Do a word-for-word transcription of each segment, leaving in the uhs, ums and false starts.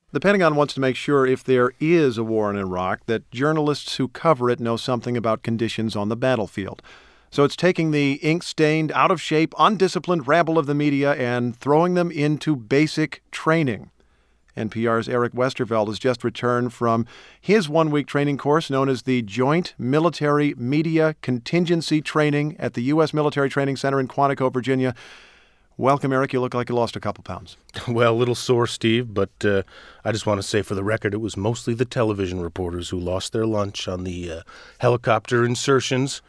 The Pentagon wants to make sure if there is a war in Iraq that journalists who cover it know something about conditions on the battlefield. So it's taking the ink-stained, out-of-shape, undisciplined rabble of the media and throwing them into basic training. N P R's Eric Westerveld has just returned from his one-week training course known as the Joint Military Media Contingency Training at the U S Military Training Center in Quantico, Virginia. Welcome, Eric. You look like you lost a couple pounds. Well, a little sore, Steve, but uh, I just want to say for the record, it was mostly the television reporters who lost their lunch on the uh, helicopter insertions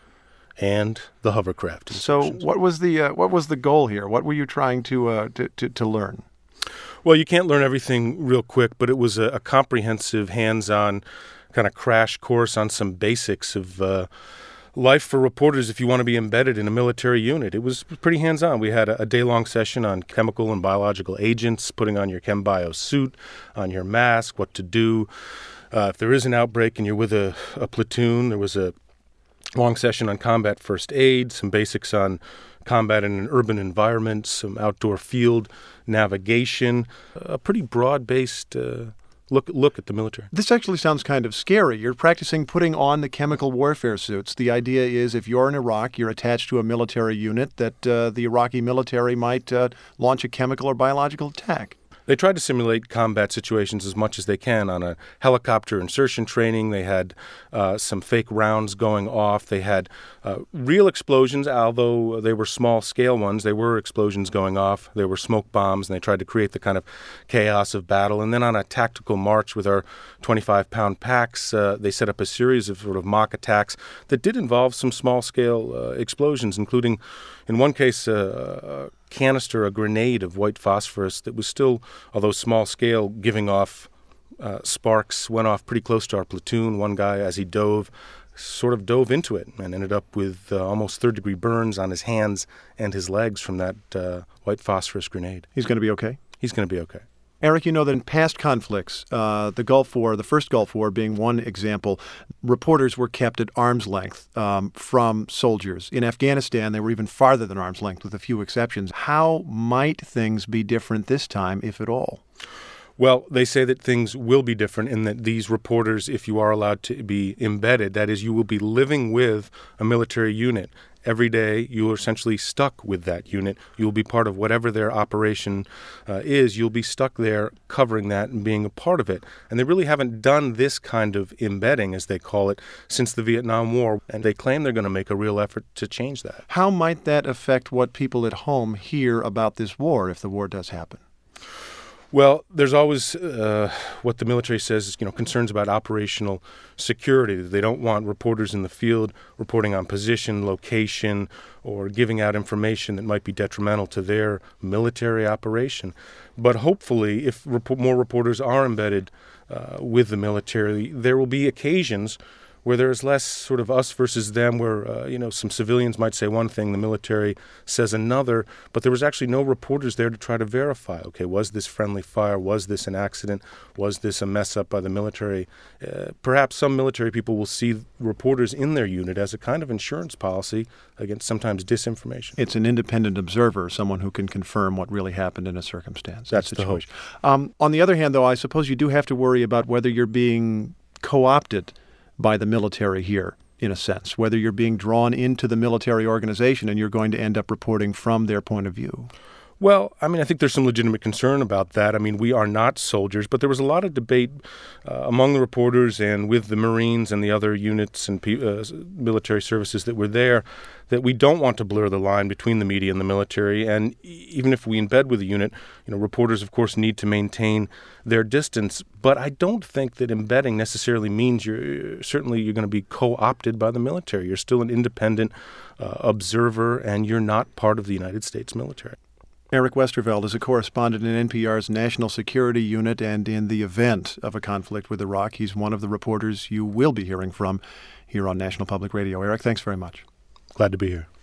and the hovercraft insertions. So what was the uh, what was the goal here? What were you trying to, uh, to, to, to learn? Well, you can't learn everything real quick, but it was a, a comprehensive, hands-on kind of crash course on some basics of uh, life for reporters if you want to be embedded in a military unit. It was pretty hands-on. We had a, a day-long session on chemical and biological agents, putting on your ChemBio suit, on your mask, what to do. Uh, if there is an outbreak and you're with a, a platoon, there was a long session on combat first aid, some basics on combat in an urban environment, some outdoor field navigation, a pretty broad-based uh, look look at the military. This actually sounds kind of scary. You're practicing putting on the chemical warfare suits. The idea is if you're in Iraq, you're attached to a military unit, that uh, the Iraqi military might uh, launch a chemical or biological attack. They tried to simulate combat situations as much as they can on a helicopter insertion training. They had uh, some fake rounds going off. They had uh, real explosions, although they were small-scale ones. They were explosions going off. They were smoke bombs, and they tried to create the kind of chaos of battle. And then on a tactical march with our twenty-five pound packs, uh, they set up a series of sort of mock attacks that did involve some small-scale uh, explosions, including, in one case, uh, a canister, a grenade of white phosphorus that was still, although small scale, giving off uh, sparks, went off pretty close to our platoon. One guy, as he dove, sort of dove into it and ended up with uh, almost third degree burns on his hands and his legs from that uh, white phosphorus grenade. He's going to be okay? He's going to be okay. Eric, you know that in past conflicts, uh, the Gulf War, the first Gulf War being one example, reporters were kept at arm's length um, from soldiers. In Afghanistan, they were even farther than arm's length, with a few exceptions. How might things be different this time, if at all? Well, they say that things will be different in that these reporters, if you are allowed to be embedded, that is, you will be living with a military unit. Every day, you are essentially stuck with that unit. You'll be part of whatever their operation uh, is. You'll be stuck there covering that and being a part of it. And they really haven't done this kind of embedding, as they call it, since the Vietnam War. And they claim they're going to make a real effort to change that. How might that affect what people at home hear about this war if the war does happen? Well, there's always uh, what the military says is, you know, concerns about operational security. They don't want reporters in the field reporting on position, location, or giving out information that might be detrimental to their military operation. But hopefully, if rep- more reporters are embedded uh, with the military, there will be occasions where there's less sort of us versus them, where, uh, you know, some civilians might say one thing, the military says another, but there was actually no reporters there to try to verify, okay, was this friendly fire? Was this an accident? Was this a mess up by the military? Uh, perhaps some military people will see reporters in their unit as a kind of insurance policy against sometimes disinformation. It's an independent observer, someone who can confirm what really happened in a circumstance. That's the hope. Um, on the other hand, though, I suppose you do have to worry about whether you're being co-opted by the military here, in a sense, whether you're being drawn into the military organization and you're going to end up reporting from their point of view. Well, I mean, I think there's some legitimate concern about that. I mean, we are not soldiers, but there was a lot of debate uh, among the reporters and with the Marines and the other units and pe- uh, military services that were there that we don't want to blur the line between the media and the military. And even if we embed with a unit, you know, reporters, of course, need to maintain their distance. But I don't think that embedding necessarily means you're certainly you're going to be co-opted by the military. You're still an independent uh, observer, and you're not part of the United States military. Eric Westerveld is a correspondent in N P R's National Security Unit, and in the event of a conflict with Iraq, he's one of the reporters you will be hearing from here on National Public Radio. Eric, thanks very much. Glad to be here.